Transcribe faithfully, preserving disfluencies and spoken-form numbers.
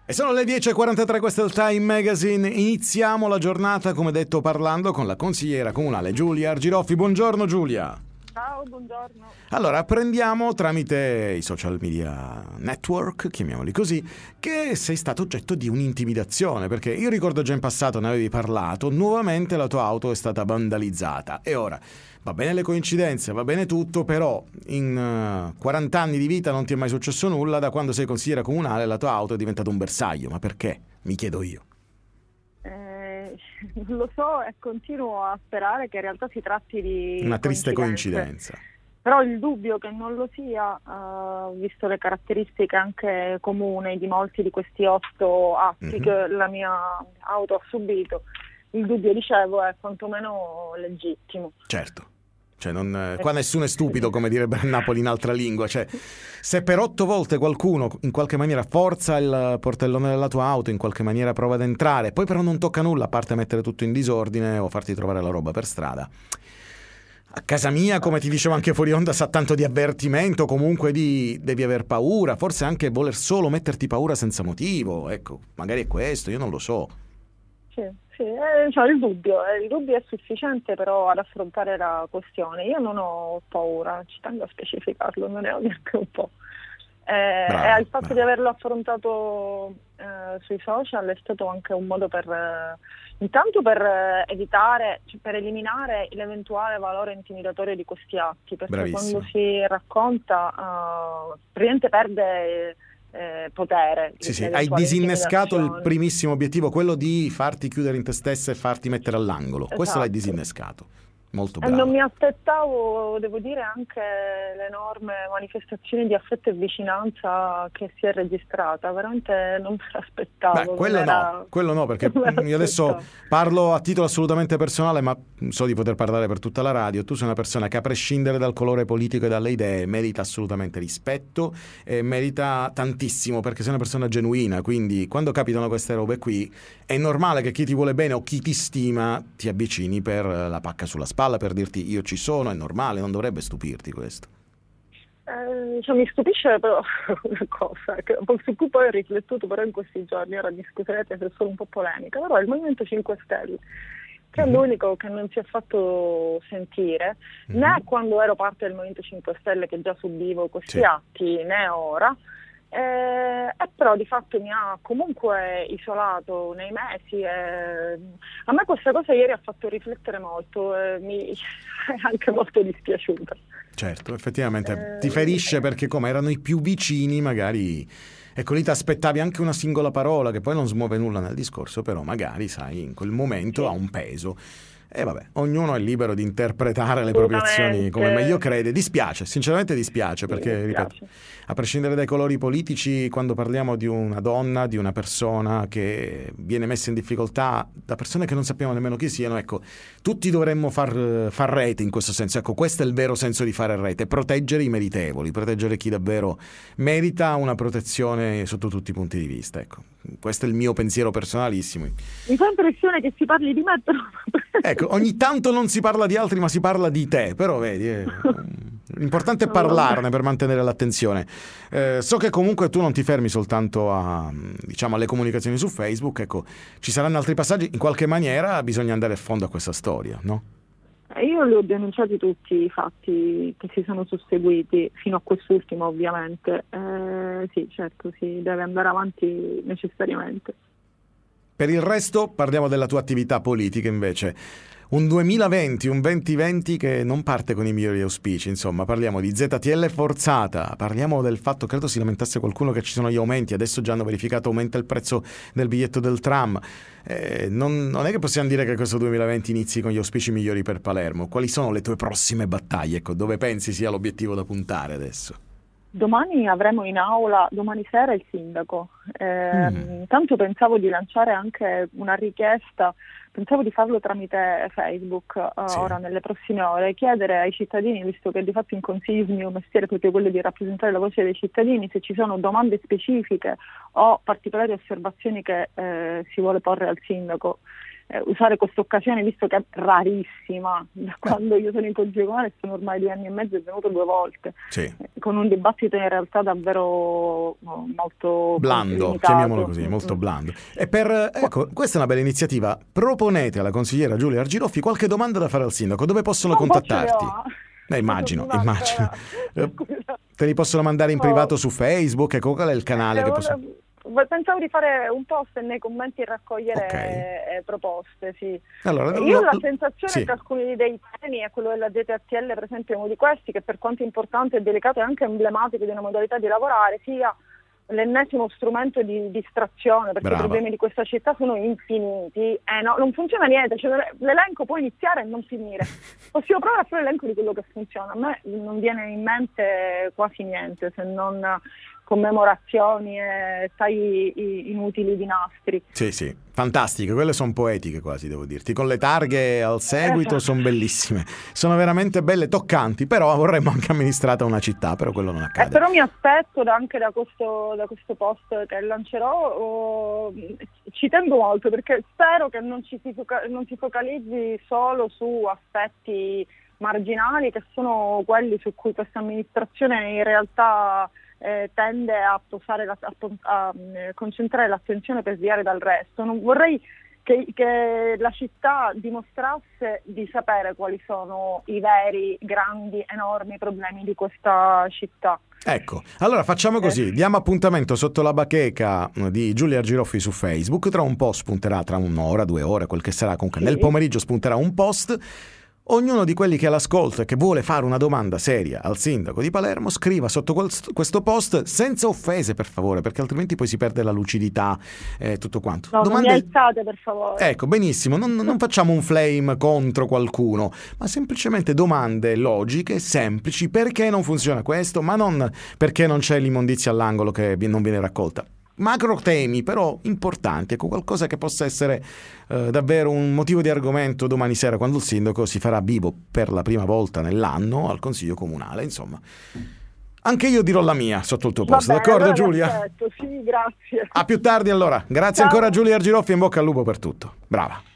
E sono le dieci e quarantatré, questo è il Time Magazine. Iniziamo la giornata, come detto, parlando con la consigliera comunale Giulia Argiroffi. Buongiorno Giulia. Ciao, buongiorno. Allora, apprendiamo tramite i social media network, chiamiamoli così, che sei stato oggetto di un'intimidazione, perché io ricordo già in passato ne avevi parlato, nuovamente la tua auto è stata vandalizzata. E ora, va bene le coincidenze, va bene tutto, però in uh, quaranta anni di vita non ti è mai successo nulla. Da quando sei consigliera comunale la tua auto è diventata un bersaglio. Ma perché? Mi chiedo io. Eh, non lo so e continuo a sperare che in realtà si tratti di Una triste coincidenze. coincidenza. Però il dubbio che non lo sia, uh, visto le caratteristiche anche comuni di molti di questi otto atti mm-hmm. che la mia auto ha subito, il dubbio, dicevo, è quantomeno legittimo. Certo. Cioè non, qua nessuno è stupido, come direbbe a Napoli in altra lingua. Cioè, se per otto volte qualcuno in qualche maniera forza il portellone della tua auto, in qualche maniera prova ad entrare, poi però non tocca nulla a parte mettere tutto in disordine o farti trovare la roba per strada. A casa mia, come ti dicevo anche fuori onda, sa tanto di avvertimento, comunque di devi aver paura, forse anche voler solo metterti paura senza motivo. Ecco, magari è questo, io non lo so. Sì, sì, eh, cioè il dubbio, eh, il dubbio è sufficiente però ad affrontare la questione. Io non ho paura, ci tengo a specificarlo, non ne ho neanche un po'. Eh, bravo, e il fatto bravo. di averlo affrontato eh, sui social è stato anche un modo per, eh, intanto per eh, evitare, cioè per eliminare l'eventuale valore intimidatorio di questi atti, perché Bravissimo. quando si racconta uh, praticamente perde eh, potere. Sì, sì, hai disinnescato il primissimo obiettivo, quello di farti chiudere in te stessa e farti mettere all'angolo. Esatto. Questo l'hai disinnescato. Molto E bravo. non mi aspettavo, devo dire, anche l'enorme manifestazione di affetto e vicinanza che si è registrata, veramente non me l'aspettavo. Beh, quello era... no, quello no, perché io adesso parlo a titolo assolutamente personale, ma so di poter parlare per tutta la radio. Tu sei una persona che, a prescindere dal colore politico e dalle idee, merita assolutamente rispetto e merita tantissimo, perché sei una persona genuina. Quindi quando capitano queste robe qui è normale che chi ti vuole bene o chi ti stima ti avvicini per la pacca sulla spalla, per dirti io ci sono. È normale, non dovrebbe stupirti questo. Eh, cioè, mi stupisce però una cosa che, su cui poi ho riflettuto però in questi giorni, ora discuterete se è solo un po' polemica, però il Movimento cinque Stelle, che mm-hmm. è l'unico che non si è fatto sentire, mm-hmm. né quando ero parte del Movimento cinque Stelle, che già subivo questi sì. atti, né ora. Eh, e però di fatto mi ha comunque isolato nei mesi e a me questa cosa ieri ha fatto riflettere molto e mi è anche molto dispiaciuta. Certo, effettivamente eh, ti ferisce, perché come erano i più vicini magari, ecco, lì ti aspettavi anche una singola parola che poi non smuove nulla nel discorso, però magari sai in quel momento sì. ha un peso. E vabbè, ognuno è libero di interpretare le proprie azioni come meglio crede. Dispiace, sinceramente dispiace, sì, perché, dispiace. ripeto, a prescindere dai colori politici, quando parliamo di una donna, di una persona che viene messa in difficoltà da persone che non sappiamo nemmeno chi siano, ecco, tutti dovremmo far, far rete in questo senso. Ecco, questo è il vero senso di fare rete, proteggere i meritevoli, proteggere chi davvero merita una protezione sotto tutti i punti di vista. Ecco, questo è il mio pensiero personalissimo. Mi fa impressione che si parli di me, però... Ecco, ogni tanto non si parla di altri ma si parla di te, però vedi, eh, l'importante è parlarne per mantenere l'attenzione. Eh, so che comunque tu non ti fermi soltanto a, diciamo, alle comunicazioni su Facebook, ecco, ci saranno altri passaggi, in qualche maniera bisogna andare a fondo a questa storia, no? Io li ho denunciati tutti i fatti che si sono susseguiti, fino a quest'ultimo ovviamente. Eh, sì, certo, si deve andare avanti necessariamente. Per il resto parliamo della tua attività politica invece. Un duemilaventi, un duemilaventi che non parte con i migliori auspici, insomma, parliamo di Z T L forzata, parliamo del fatto, credo si lamentasse qualcuno che ci sono gli aumenti, adesso già hanno verificato aumenta il prezzo del biglietto del tram. Eh, non, non è che possiamo dire che questo duemilaventi inizi con gli auspici migliori per Palermo. Quali sono le tue prossime battaglie? Ecco, dove pensi sia l'obiettivo da puntare adesso? Domani avremo in aula, domani sera, il sindaco. Eh, mm. Tanto pensavo di lanciare anche una richiesta, pensavo di farlo tramite Facebook uh, sì. ora nelle prossime ore, chiedere ai cittadini, visto che di fatto in consiglio il mio mestiere è proprio quello di rappresentare la voce dei cittadini, se ci sono domande specifiche o particolari osservazioni che eh, si vuole porre al sindaco. eh, usare questa occasione, visto che è rarissima, da quando io sono in Consiglio Comunale sono ormai due anni e mezzo, è venuto due volte, sì. eh, con un dibattito in realtà davvero no, molto blando, limitato. chiamiamolo così, molto blando. E per, ecco, questa è una bella iniziativa. Proponete alla consigliera Giulia Argiroffi qualche domanda da fare al sindaco, dove possono Un po' ce le contattarti? ho. Eh, immagino, Mi immagino. manca- Te li possono mandare in Oh. privato su Facebook, ecco, qual è il canale Eh, che volevo- possono... Pensavo di fare un post e nei commenti raccogliere Ok. eh, proposte, sì. Allora, Io ho lo- la sensazione sì. che alcuni dei temi, e quello della D T A T L per esempio è uno di questi, che per quanto importante e delicato e anche emblematico di una modalità di lavorare, sia l'ennesimo strumento di distrazione, perché Brava. i problemi di questa città sono infiniti, eh no, non funziona niente, cioè, l'elenco può iniziare e non finire. Possiamo provare a fare l'elenco di quello che funziona, a me non viene in mente quasi niente, se non commemorazioni e tagli inutili di nastri. Sì, sì, fantastiche, quelle sono poetiche quasi, devo dirti, con le targhe al seguito Esatto. sono bellissime, sono veramente belle, toccanti, però vorremmo anche amministrata una città, però quello non Eh, accade. però mi aspetto da- anche da questo, da questo post che lancerò, oh, ci tengo molto perché spero che non ci si, foca- non si focalizzi solo su aspetti marginali che sono quelli su cui questa amministrazione in realtà eh, tende a, posare la- a, pon- a, eh, concentrare l'attenzione per sviare dal resto. Non vorrei che, che la città dimostrasse di sapere quali sono i veri, grandi, enormi problemi di questa città. Ecco, allora facciamo così, diamo appuntamento sotto la bacheca di Giulia Argiroffi su Facebook, tra un po' spunterà, tra un'ora, due ore, quel che sarà, comunque Sì. nel pomeriggio spunterà un post. Ognuno di quelli che l'ascolta e che vuole fare una domanda seria al sindaco di Palermo scriva sotto quel- questo post senza offese, per favore, perché altrimenti poi si perde la lucidità e tutto quanto. No, non mi Domande... alzate per favore. Ecco, benissimo, non, non facciamo un flame contro qualcuno, ma semplicemente domande logiche, semplici, perché non funziona questo, ma non perché non c'è l'immondizia all'angolo che vi- non viene raccolta. Macro temi però importanti, ecco, qualcosa che possa essere eh, davvero un motivo di argomento domani sera quando il sindaco si farà vivo per la prima volta nell'anno al Consiglio Comunale, insomma. Anche io dirò la mia sotto il tuo Va post, bene, d'accordo allora Giulia? aspetto, sì, grazie. A più tardi allora, grazie Ciao. ancora Giulia Argiroffi e in bocca al lupo per tutto, brava.